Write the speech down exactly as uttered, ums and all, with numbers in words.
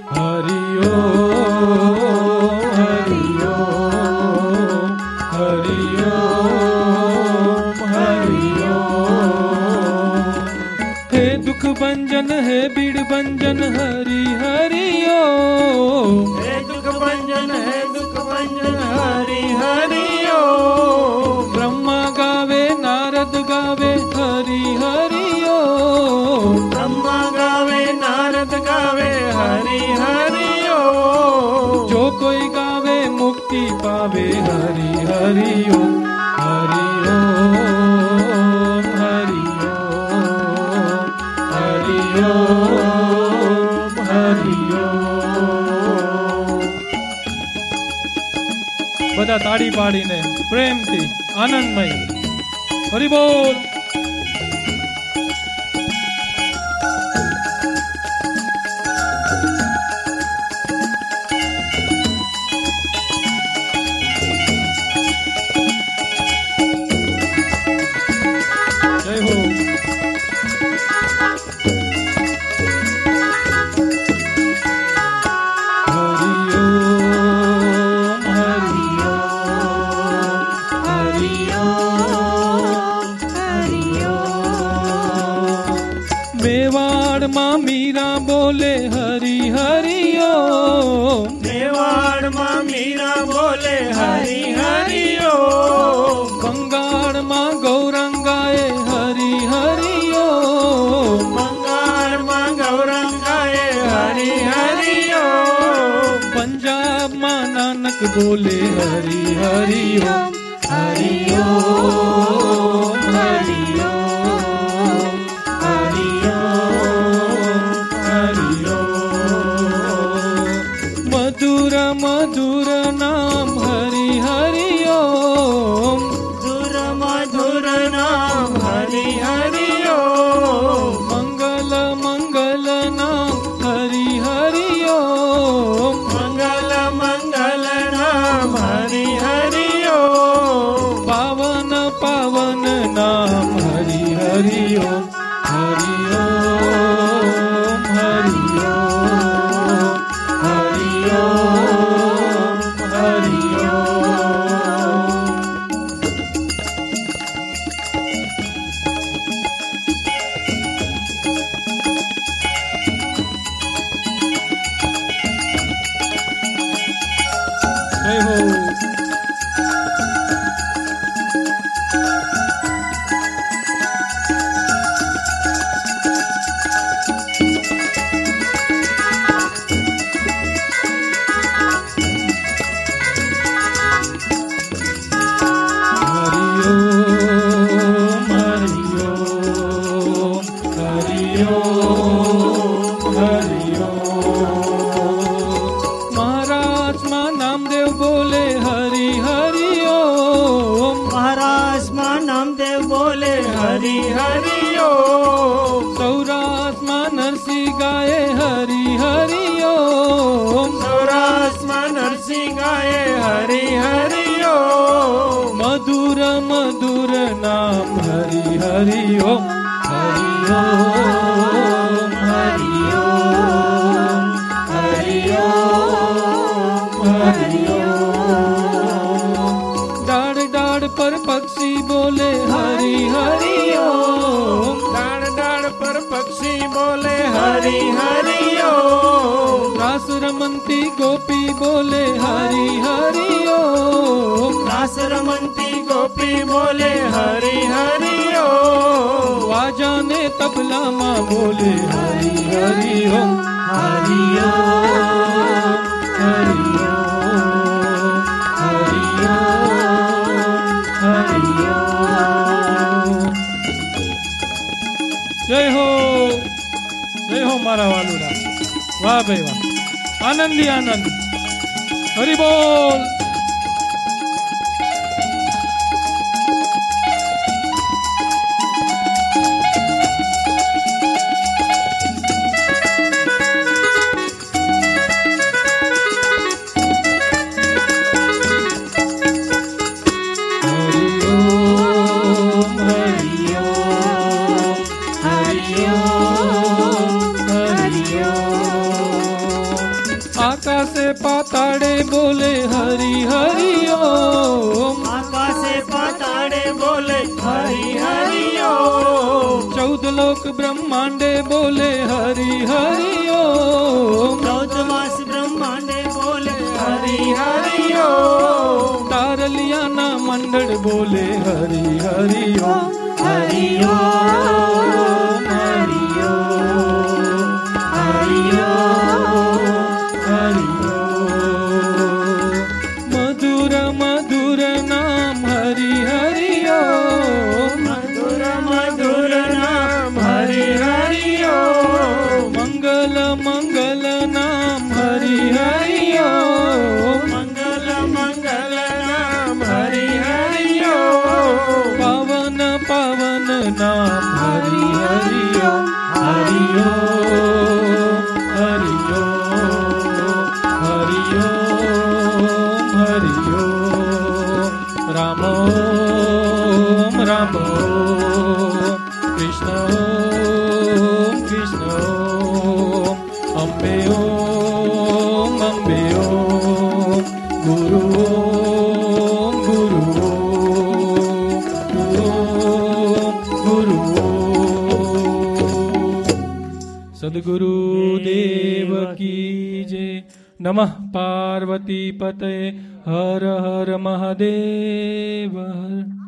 हरि ओम हरि ओम हरि ओम हरि ओम। हे दुख भंजन हे बीड़ भंजन हरि हरि ओम। हे दुख भंजन हे दुख भंजन हरि हरि ओम। ब्रह्मा गावे नारद गावे हरि हरि ओम। ब्रह्मा गावे नारद गावे हरि हरि ओम। जो कोई गावे मुक्ति पावे हरि हरि ओम हरि ओम हरि ओम हरि ओम हरि ओम। બધા તાળી પાડીને પ્રેમથી આનંદમય હરિ બોલ। मेवाड़ माँ मीरा बोले हरि हरि ओम। मेवाड़ माँ मीरा बोले हरि हरि ओम। बंगाल माँ गौरंगाए हरि हरि ओम। बंगाल माँ गौरंगाए हरि हरि ओम। पंजाब माँ नानक बोले हरि हरि ओम हरि ओम हरि ओम हरि ओम हरि ओम। मधुर मधुर नाम हरि हरि ओम। मधुर मधुर नाम हरि हरि ओम। मंगल मंगल नाम हरि हरि ओम। मंगल मंगल नाम हरि हरि ओम। पावन पावन नाम हरि हरि ओम हरि ओम हरि ओम हरि ओम हरि ओम। जय हो। हरि ओम हरि ओम हरि ओम हरि ओम। महाराज माँ नामदेव बोले हरि हरि ओम। महाराज माँ नामदेव बोले हरि हरि ओम। सौराष्ट्र माँ नरसी गाए हरि हरि ओम। सौराष्ट्र माँ नरसिंह गाए हरि हरि ओम। मधुर मधुर नाम हरि हरि ओम हरि ओम हरि ओम हरि ओम हरि ओम। डाढ़ डाढ़ पर पक्षी बोले हरि हरि ओम। डाढ़ डाढ़ पर पक्षी बोले हरि हरि ओम। रास रमंती गोपी बोले हरि हरि ओम। रास रमंती गोपी बोले हरि हरि ओम। वाजा ने तबला माँ बोले हरि हरि ओम हरि ओम हरि ओम हरि ओम हरि ओम। जय हो जय हो मारा वालुड़ा। वाह भाई वाह। आनंदी आनंद हरि बोल। आकाशे पाताड़े बोले हरि हरि ओम। आकाशे पाताड़े बोले हरि हरि ओम। चौदह लोक ब्रह्मांडे बोले हरि हरि ओम। चौदह मास ब्रह्मांडे बोले हरि हरि ओम। तारलियाना मंडल बोले हरि हरि ओम। हरि ओम हरि ओम हरि ओम हरि ओम। मधुर मधुर नाम हरि हरि ओम। मधुर मधुर नाम हरि हरि ओम। मंगल मंगल नाम हरि हरि ओम। मंगल मंगल नाम हरि हरि ओम। पावन पावन नाम हरि हरि ओम। हरि ओम हरि ओम हरि ओम हरि ओम। राम ओम राम ओम कृष्ण ओम कृष्ण ओम। अम्बे ओम अम्बे ओम। गुरु ओम गुरु ओम गुरु ओम। सद्गुरु देव की जय। नमः पार्वती पतये हर हर महादेव हर।